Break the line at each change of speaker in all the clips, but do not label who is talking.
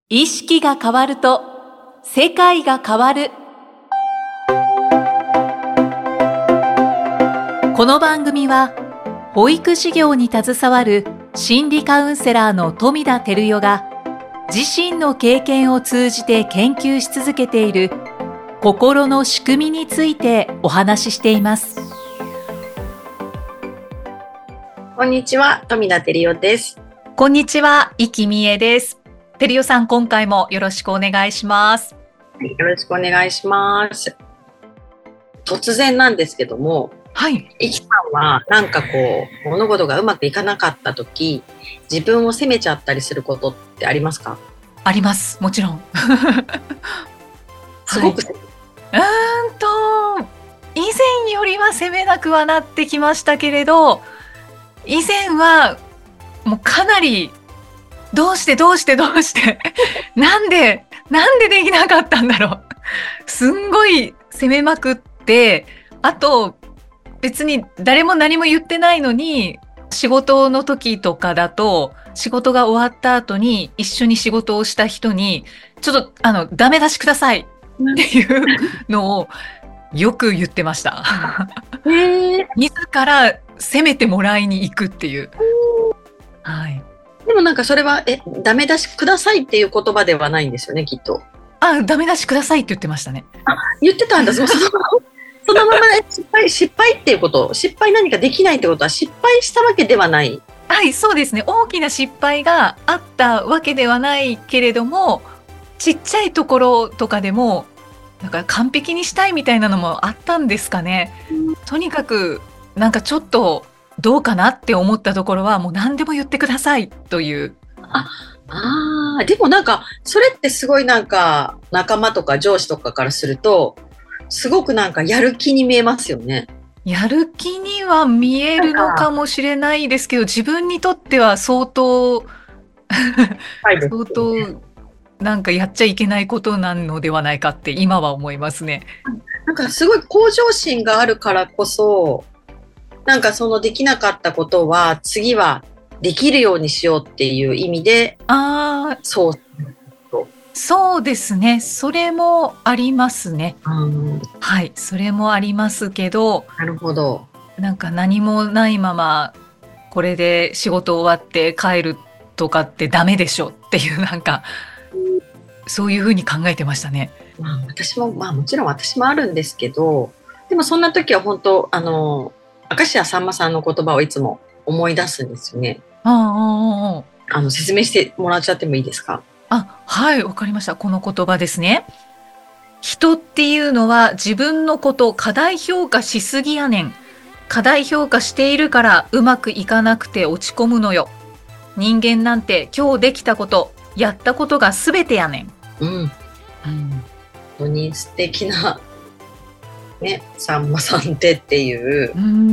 意識が変わると世界が変わる。この番組は保育事業に携わる心理カウンセラーの富田照代が自身の経験を通じて研究し続けている心の仕組みについてお話ししています。
こんにちは、富田照代です。
こんにちは、生きみえです。照代さん、今回もよろしくお願いします。
はい、よろしくお願いします。突然なんですけども、
はい。
いきさんはなんか物事がうまくいかなかった時、自分を責めちゃったりすることってありますか？
あります、もちろん。
すごく、
以前よりは責めなくはなってきましたけれど、以前はもうかなりどうしてなんでできなかったんだろう。すんごい責めまくって、あと別に誰も何も言ってないのに、仕事の時とかだと仕事が終わった後に一緒に仕事をした人にちょっとダメ出しくださいっていうのをよく言ってました。自ら責めてもらいに行くっていう。はい。
でもなんかそれはダメ出しくださいっていう言葉ではないんですよね、きっと。
ダメ出しくださいって言ってましたね。
言ってたんだ。そのまま失敗っていうこと、失敗何かできないってことは失敗したわけではない。
はい、そうですね。大きな失敗があったわけではないけれども、ちっちゃいところとかでもなんか完璧にしたいみたいなのもあったんですかね。とにかくなんかちょっとどうかなって思ったところはもう何でも言ってくださいという。
でもなんかそれってすごいなんか仲間とか上司とかからするとすごくなんかやる気に見えますよね。
やる気には見えるのかもしれないですけど、自分にとっては相当なんかやっちゃいけないことなのではないかって今は思いますね。
なんかすごい向上心があるからこそ、なんかそのできなかったことは次はできるようにしようっていう意味で、
そうですね。それもありますね。はい、それもありますけど、
なるほど。
なんか何もないままこれで仕事終わって帰るとかってダメでしょっていうなんかそういうふうに考えてましたね。
私ももちろん私もあるんですけど、でもそんな時は本当明石家さんまさんの言葉をいつも思い出すんですよね。説明してもらっちゃってもいいですか？
はい、わかりました。この言葉ですね。人っていうのは自分のこと過大評価しすぎやねん。過大評価しているからうまくいかなくて落ち込むのよ。人間なんて今日できたこと、やったことが全てやねん。
本当に素敵なね、さんまさんっていう。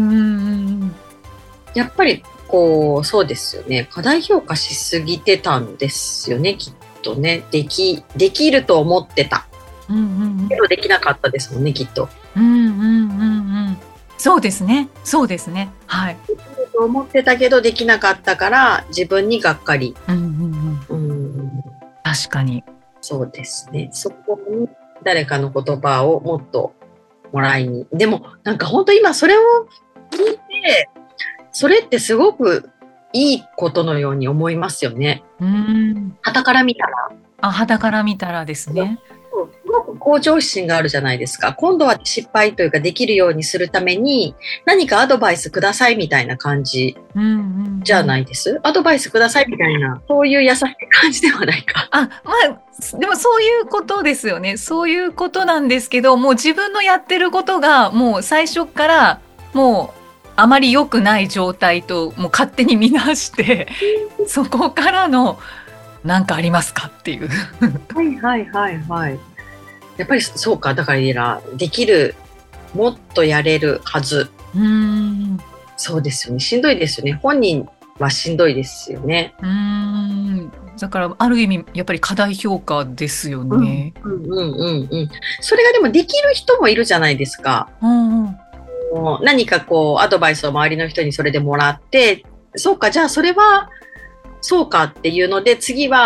やっぱりそうですよね。過大評価しすぎてたんですよね、きっとね。できると思ってた。けどできなかったですもんね、きっと。
そうですね。はい。
できると思ってたけどできなかったから自分にがっかり。
確かに。
そうですね。そこに誰かの言葉をもっともらいに。でもなんか本当今それを聞いて、それってすごくいいことのように思いますよね。傍から見たら。
傍から見たらですね。
すごく向上心があるじゃないですか。今度は失敗というかできるようにするために何かアドバイスくださいみたいな感じじゃないです。アドバイスくださいみたいな、そういう優しい感じではないか。
でもそういうことですよね。そういうことなんですけど、もう自分のやってることがもう最初からもうあまり良くない状態ともう勝手に見なしてそこからの何かありますかっていう
はい。やっぱりそうか。だからできる、もっとやれるはず。そうですよね。しんどいですよね。本人はしんどいですよね。
だからある意味やっぱり過大評価ですよね。
それがでもできる人もいるじゃないですか。何かアドバイスを周りの人にそれでもらって、そうか、じゃあそれはそうかっていうので、次はもっ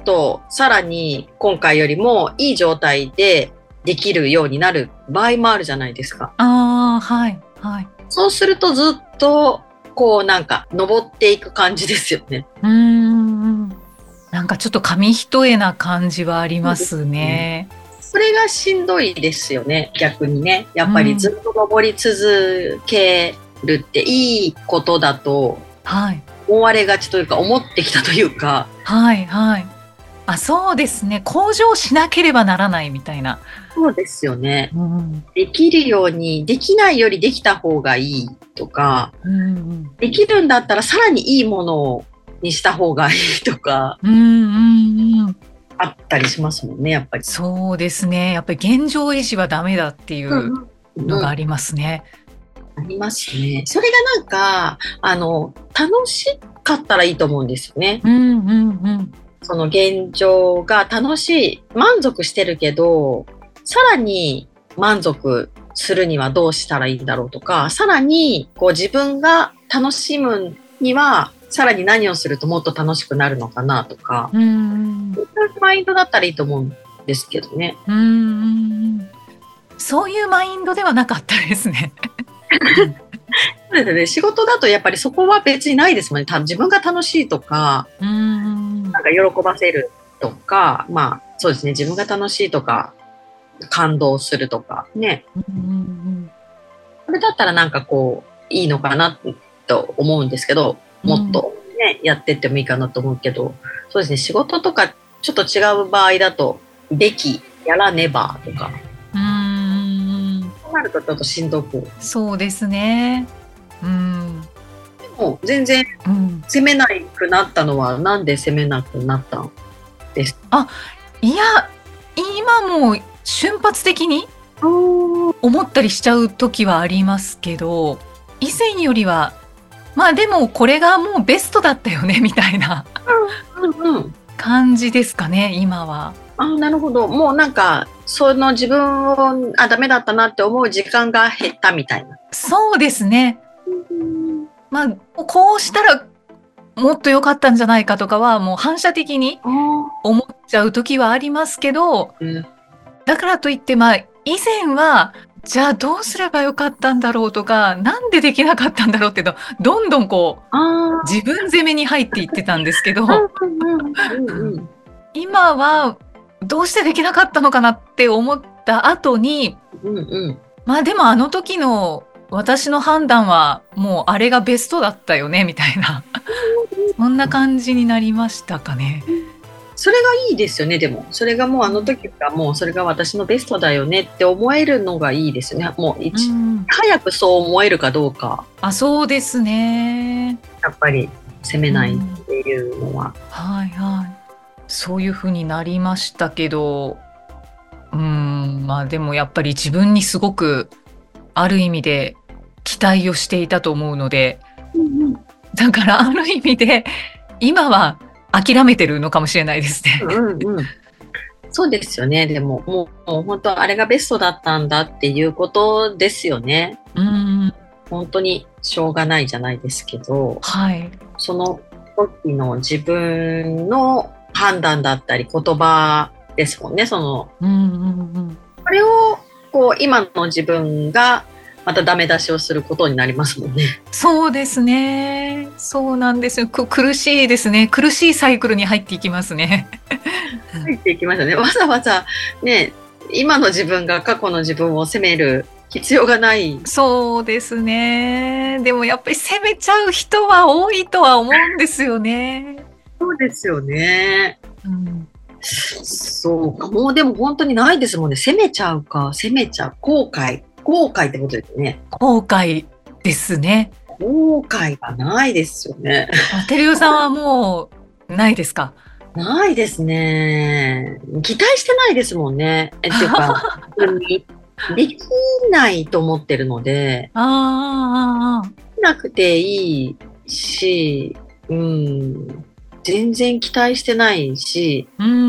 とさらに今回よりもいい状態でできるようになる場合もあるじゃないですか。
ああ、はいはい。
そうするとずっとこうなんか登っていく感じですよね。
なんかちょっと紙一重な感じはありますね。
それがしんどいですよね、逆にね。やっぱりずっと登り続けるっていいことだと思われがちというか、思ってきたというか。
はいはい。あ、そうですね。向上しなければならないみたいな。
そうですよね。できるように、できないよりできた方がいいとか、できるんだったらさらにいいものにした方がいいとか、あったりしますもんね、やっぱり。
そうですね。やっぱり現状維持はダメだっていうのがありますね。
ありますね。それがなんか、楽しかったらいいと思うんですよね。その現状が楽しい、満足してるけど、さらに満足するにはどうしたらいいんだろうとか、さらにこう自分が楽しむには、さらに何をするともっと楽しくなるのかなとか、そういうマインドだったらいいと思うんですけどね。
そういうマインドではなかったですね。
そうですね。仕事だとやっぱりそこは別にないですもんね。自分が楽しいとか、なんか喜ばせるとか、まあそうですね。自分が楽しいとか、感動するとかね。これだったらなんかこう、いいのかなと思うんですけど、もっとね、やってってもいいかなと思うけど、そうですね。仕事とかちょっと違う場合だと、べき、やらねばとか。そうなるとちょっとしんどく。
そうですね。
でも全然攻めなくなったのは、なんで攻めなくなったんですか？
いや、今も瞬発的に思ったりしちゃう時はありますけど、以前よりはまあでもこれがもうベストだったよねみたいな感じですかね、今は。
なるほど。もうなんかその自分をダメだったなって思う時間が減ったみたいな。
そうですね。まあこうしたらもっと良かったんじゃないかとかはもう反射的に思っちゃう時はありますけど、だからといってまあ以前はじゃあどうすればよかったんだろうとか、なんでできなかったんだろうっていうのどんどんこう自分責めに入っていってたんですけど、今はどうしてできなかったのかなって思った後に、まあでもあの時の私の判断はもうあれがベストだったよねみたいなそんな感じになりましたかね。
それがいいですよね。でもそれがもうあの時がもうそれが私のベストだよねって思えるのがいいですよね。もう早くそう思えるかどうか。
そうですね。
やっぱり責めないっていうのは。
はいはい。そういう風になりましたけど、まあでもやっぱり自分にすごくある意味で期待をしていたと思うので、だからある意味で今は諦めてるのかもしれないですね。
そうですよね。でももう本当あれがベストだったんだっていうことですよね。本当にしょうがないじゃないですけど、その時の自分の判断だったり言葉ですもんね。これをこう今の自分がまたダメ出しをすることになりますもんね。
そうですね。そうなんですよ。苦しいですね。苦しいサイクルに入っていきますね。
入っていきましたね。わざわざね、今の自分が過去の自分を責める必要がない。
そうですね。でもやっぱり責めちゃう人は多いとは思うんですよね。
そうですよね。そうか。もうでも本当にないですもんね。責めちゃうか、責めちゃう。後悔ってことですね。
後悔ですね。
後悔がないですよね。
照代さんはもうないですか？
ないですね。期待してないですもんね。っていうか、できないと思ってるので、できなくていいし、全然期待してないし、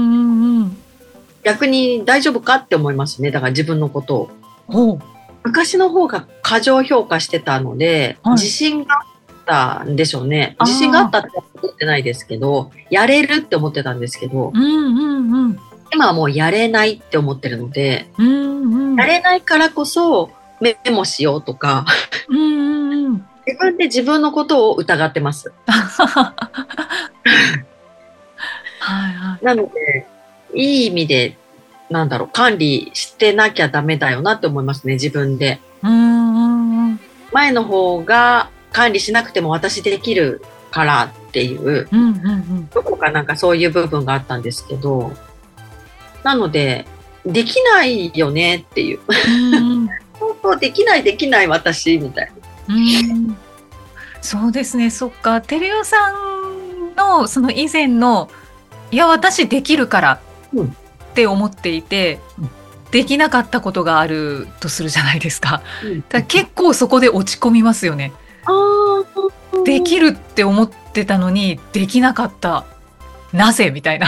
逆に大丈夫かって思いますね。だから自分のことを。昔の方が過剰評価してたので、自信がたんでしょうね。
あー
自信があったって思ってないですけど、やれるって思ってたんですけど、
うんうんうん。
今はもうやれないって思ってるので、
うんうん。
やれないからこそメモしようとか、
うんうんうん。
自分で自分のことを疑ってます。
はいはい。
なので、いい意味で、なんだろう、管理してなきゃダメだよなって思いますね、自分で。
うんうんうん。
前の方が管理しなくても私できるからっていう、
うんうんうん。
どこかなんかそういう部分があったんですけど、なので、できないよねっていう。
うん
本当できないできない私みたいな。
うん。そうですね。そっか。照代さんのその以前の、いや、私できるから
うん
って思っていて、できなかったことがあるとするじゃないですか。
うん、
だから結構そこで落ち込みますよね。
あー
できるって思ってたのにできなかった。なぜみたいな。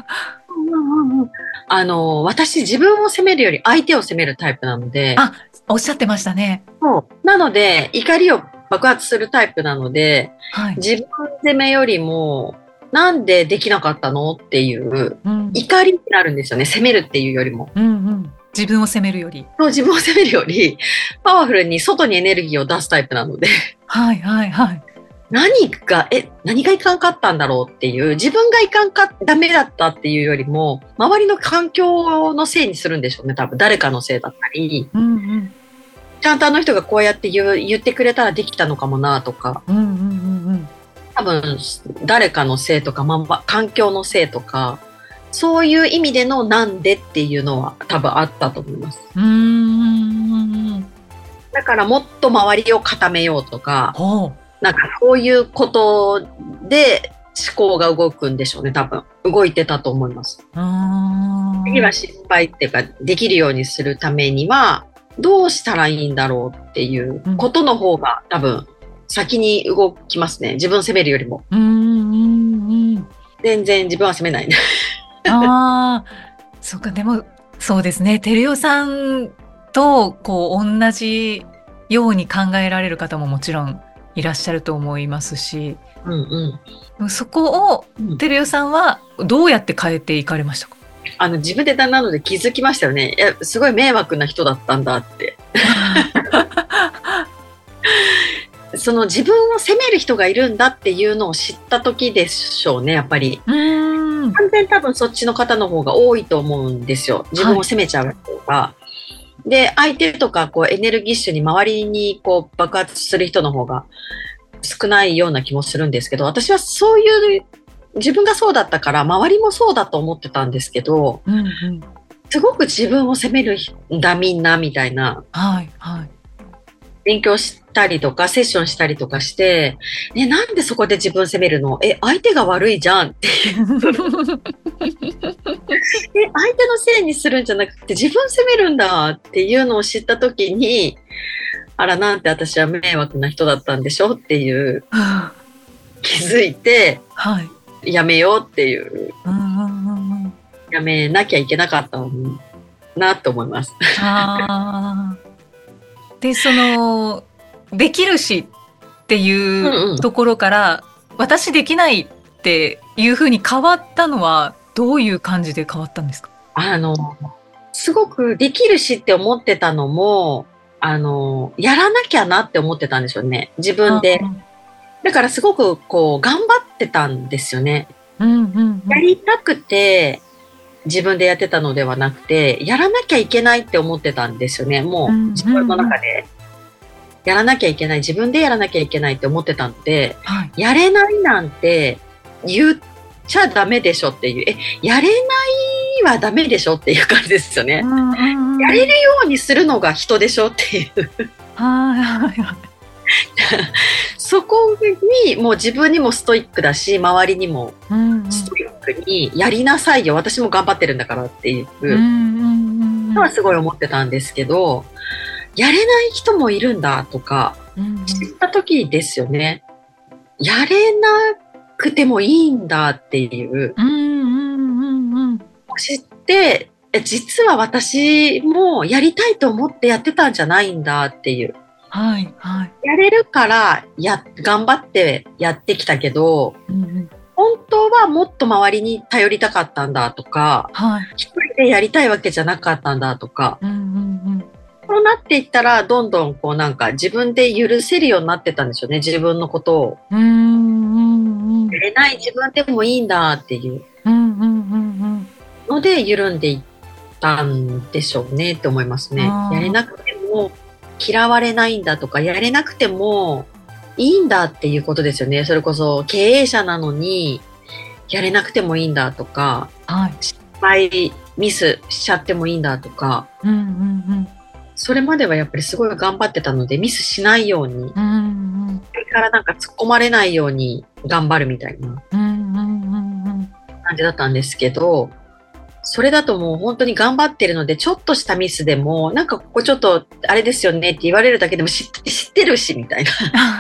私自分を責めるより相手を責めるタイプなので、
あ、おっしゃってましたね。
そうなので怒りを爆発するタイプなので、
はい。
自分責めよりもなんでできなかったのっていう
うん。
怒りになるんですよね、責めるっていうよりも。
うんうん。自分を責めるより。
そう自分を責めるよりパワフルに外にエネルギーを出すタイプなので、
はいはいはい。
何がいかんかったんだろうっていう、自分がいかんかダメだったっていうよりも周りの環境のせいにするんでしょうね、多分誰かのせいだったり、
うんうん
ちゃんとあの人がこうやって言ってくれたらできたのかもなとか、
うんうんうんうん
多分誰かのせいとか、環境のせいとか、そういう意味でのなんでっていうのは多分あったと思います。
うーん。
だからもっと周りを固めようとか、
ほう。
なんかそういうことで思考が動くんでしょうね、多分。動いてたと思います。次は失敗っていうか、できるようにするためには、どうしたらいいんだろうっていうことの方が多分先に動きますね。自分を責めるよりも。
うんうんうん。
全然自分は責めない。
ああ、そうか。でもそうですね。照代さんとこう同じように考えられる方ももちろんいらっしゃると思いますし、
うん
そこを
うん。
照代さんはどうやって変えていかれましたか？
自分でなので気づきましたよね。いや、すごい迷惑な人だったんだって。その自分を責める人がいるんだっていうのを知った時でしょうね、やっぱり。
うーん。
完全多分そっちの方の方が多いと思うんですよ。自分を責めちゃう人が。で、相手とかこうエネルギッシュに周りにこう爆発する人の方が少ないような気もするんですけど、私はそういう自分がそうだったから周りもそうだと思ってたんですけど、
うんうん。
すごく自分を責めるんだみんなみたいな、
はいはい。
勉強したりとかセッションしたりとかして、なんでそこで自分責めるの？相手が悪いじゃんって。相手のせいにするんじゃなくて自分責めるんだっていうのを知った時に、あら、なんて私は迷惑な人だったんでしょっていう気づいて、
はい。
やめようっていう、
うんうんうんうん。
やめなきゃいけなかったなと思います。
ああ。で、その、できるしっていう
うんうん。
ところから、私できないっていうふうに変わったのは、どういう感じで変わったんですか？
あの、すごくできるしって思ってたのも、やらなきゃなって思ってたんですよね。自分で。だからすごくこう頑張ってたんですよね。
うんうんうん。
やりたくて自分でやってたのではなくて、やらなきゃいけないって思ってたんですよね。もう自分の中でやらなきゃいけない、自分でやらなきゃいけないって思ってたので、
はい。
やれないなんて言っちゃダメでしょっていう、やれないはダメでしょっていう感じですよね。
うんうんうん。
やれるようにするのが人でしょっていう。
はいはいはい。
そこにもう自分にもストイックだし、周りにも
うんうん。
ストイックにやりなさいよ、私も頑張ってるんだからっていう
うんうんうんうん。
のはすごい思ってたんですけど、やれない人もいるんだとか
うんうん。
知った時ですよね。やれなくてもいいんだっていう
うんうんうんうん。
知って、実は私もやりたいと思ってやってたんじゃないんだっていう。
はいはい。
やれるから頑張ってやってきたけど、
うんうん、
本当はもっと周りに頼りたかったんだとか、
はい。
一人でやりたいわけじゃなかったんだとか、
うんうん
そうなっていったら、どんどんこうなんか自分で許せるようになってたんでしょうね、自分のことを。
うん。うんうん
やれない自分でもいいんだっていう
うんうんうん
ので緩んでいったんでしょうねって思いますね。
あー
やれなくても嫌われないんだとか、やれなくてもいいんだっていうことですよね。それこそ経営者なのにやれなくてもいいんだとか、
はい。
失敗ミスしちゃってもいいんだとか、
うんうん
それまではやっぱりすごい頑張ってたので、ミスしないように、
うんうん
それからなんか突っ込まれないように頑張るみたいな
うんうんうん
感じだったんですけど、それだともう本当に頑張ってるので、ちょっとしたミスでも、なんかここちょっとあれですよねって言われるだけでも知ってるし、みたいな。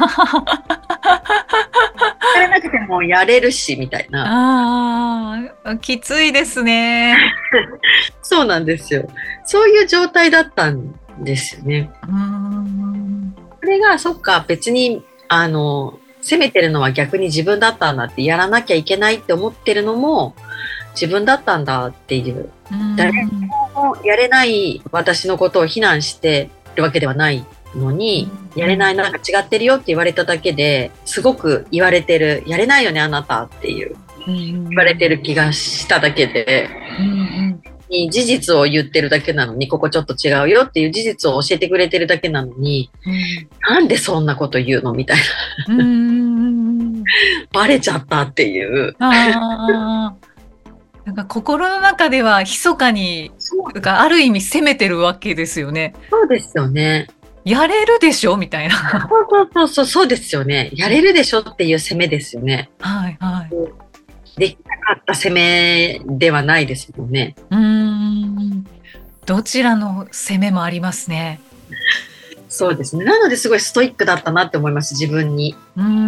やれなくてもやれるし、みたいな。
ああ、きついですね。
そうなんですよ。そういう状態だったんですよね。
うーん。
それが、そっか、別に、責めてるのは逆に自分だったんだって、やらなきゃいけないって思ってるのも自分だったんだっていう。誰もやれない私のことを非難してるわけではないのに、やれない、なんか違ってるよって言われただけですごく言われてる、やれないよねあなたっていう言われてる気がしただけで、事実を言ってるだけなのに、ここちょっと違うよっていう事実を教えてくれてるだけなのに、なんでそんなこと言うのみたいな。バレちゃったっていう。
なんか心の中では密かに、ある意味責めてるわけですよね。
そうですよね。
やれるでしょみたいな。
そうですよね。やれるでしょっていう責めですよね。
はいはい。
できなかった責めではないですもんね。
どちらの責めもありますね。
そうですね。なのですごいストイックだったなって思います、自分に。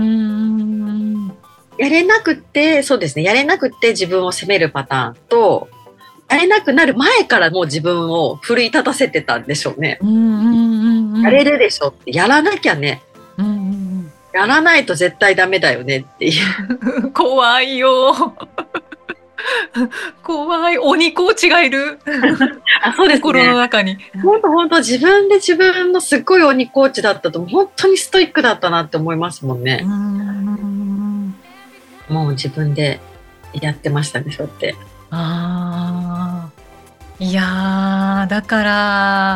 やれなくて、そうですね。やれなくて自分を責めるパターンと、やれなくなる前からもう自分を奮い立たせてたんでしょうね。やれるでしょって、やらなきゃね。やらないと絶対ダメだよねっていう。
怖いよ。怖い。鬼コーチがいる。
あ、そうですね。
心の中に。
本当自分で自分のすっごい鬼コーチだったと、本当にストイックだったなって思いますもんね。もう自分でやってましたね、そうやって。
いやー、だから、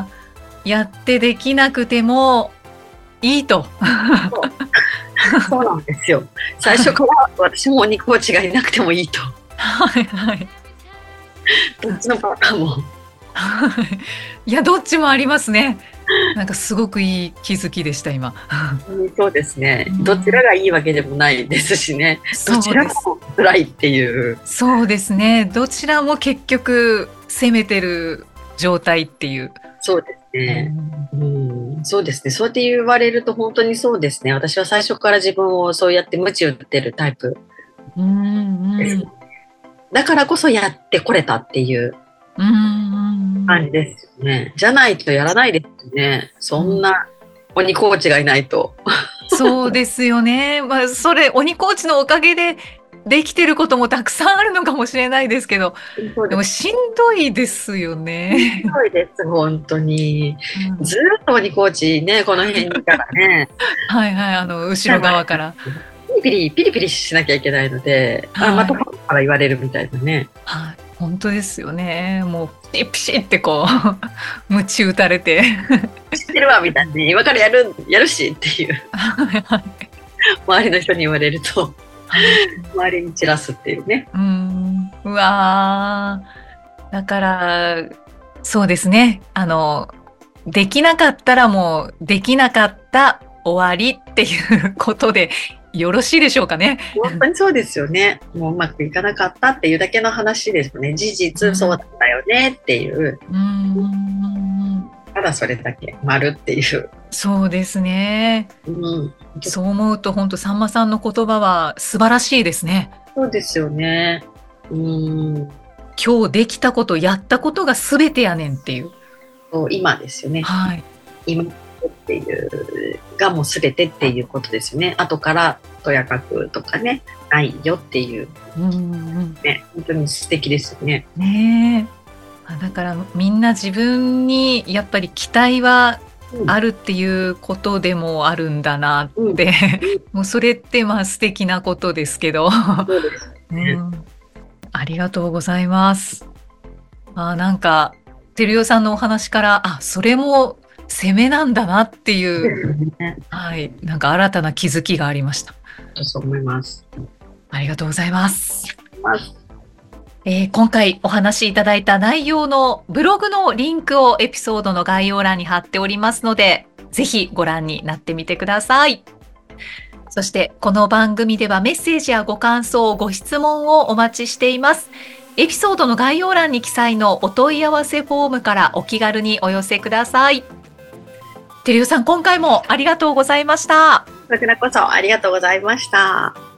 やってできなくてもいいと。
そうなんですよ。最初から私も鬼コーチがいなくてもいいと。
はいはい。
どっちのパターンも。
いや、どっちもありますね。なんかすごくいい気づきでした、今。
そうですね。どちらがいいわけでもないですしね。どちらも辛いっていう。
そうですね。どちらも結局攻めてる状態っていう。
そうですね。そうですね。そうやって言われると本当にそうですね。私は最初から自分をそうやって鞭打ってるタイプです。だからこそやってこれたっていう感じですよね。じゃないとやらないですよね。そんな鬼コーチがいないと。
そうですよね。まあ、それ鬼コーチのおかげでできてることもたくさんあるのかもしれないですけど、でもしんどいですよね。
しんどいです、本当に。ずっと鬼コーチね、この辺にいたらね。
はいはい、後ろ側から。
ピリピリしなきゃいけないので、またから言われるみたいなね。
はい、本当ですよね。もうピシッってこう鞭打たれて
知ってるわみたいに今からやるしっていう周りの人に言われると周りに散らすっていうね。
うわー、だからそうですね。できなかったらもうできなかった終わりっていうことでよろしいでしょうかね。
本当にそうですよね。もううまくいかなかったっていうだけの話ですね。事実そうだったよねっていう。ただそれだけ丸っていう。
そうですね。そう思うと本当さんまさんの言葉は素晴らしいですね。
そうですよね。
今日できたことやったことが全てやねんっていう。
そう今ですよね。
はい。
今っていうがもう全てっていうことですよね。後からとやかくとかねないよっていう、ね、本当に素敵ですよね。
ねえ、だからみんな自分にやっぱり期待はあるっていうことでもあるんだなって、もうそれってまあ素敵なことですけど、
そうですね。
ありがとうございます。なんか照代さんのお話からそれも攻めなんだなっていう、はい、なんか新たな気づきがありました。
そう思います。
ありがとうございます。今回お話しいただいた内容のブログのリンクをエピソードの概要欄に貼っておりますので、ぜひご覧になってみてください。そしてこの番組ではメッセージやご感想、ご質問をお待ちしています。エピソードの概要欄に記載のお問い合わせフォームからお気軽にお寄せください。照代さん、今回もありがとうございました。
こちらこそありがとうございました。